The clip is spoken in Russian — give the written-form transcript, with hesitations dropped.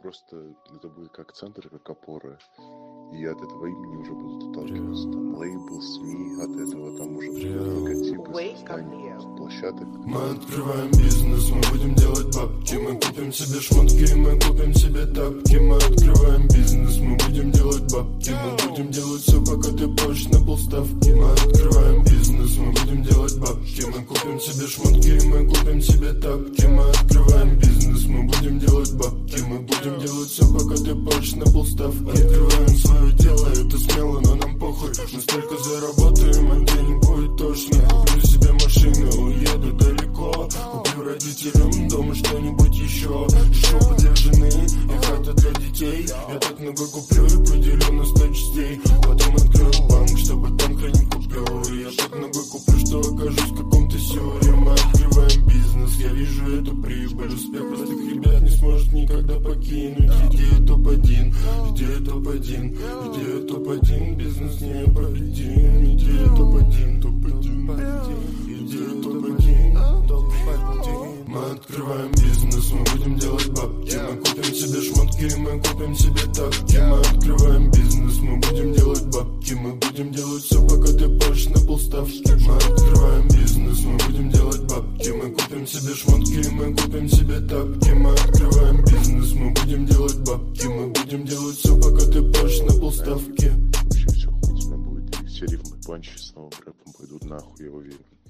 просто это будет как центр, как опора. И от этого имени уже будут отталкиваться. Там лейбл, СМИ, от этого там уже будут логотипы, создание площадок. Мы открываем бизнес, мы будем делать бабки. Мы купим себе шмотки, мы купим себе тапки. Мы открываем бизнес, мы будем делать бабки. Мы будем делать все, пока ты позже на полставки. Мы открываем бизнес, мы будем делать бабки. Мы купим себе шмотки, мы купим себе тапки. Мы открываем бизнес, мы будем делать бабки. Мы будем делать все, пока ты позже на полставки. Открываем свое дело, это смело, но нам похуй. Мы столько заработаем, а денег будет тошно. Куплю себе машину, уеду далеко. Куплю родителям дома что-нибудь еще. Шоу для жены и хата для детей. Я так много куплю и поделю на 100 частей. Потом открою банк, чтобы там хранить купюры. Я так много куплю, что окажусь в каком-то сюре. Мы открываем бизнес, я вижу эту прибыль. Успех простых ребят не сможет никогда покинуть. Идея топ-1, идея топ-1, идея топ-1. Бизнес непобедим. Идея топ-1, топ-1, идея топ-1, топ-1. Мы открываем бизнес, мы будем делать бабки. Мы купим себе шмотки, мы купим себе тапки. Мы открываем бизнес, мы будем делать бабки. Мы будем делать все, пока ты позже на полставки. Мы открываем бизнес, мы будем делать бабки. Мы купим себе шмотки, мы купим себе тапки. Мы открываем бизнес, мы будем делать бабки. Мы будем делать все, пока ты позже на полставки. Вообще все охуительно будет. И все рифмы панчи с новым рэпом пойдут нахуй, я уверен.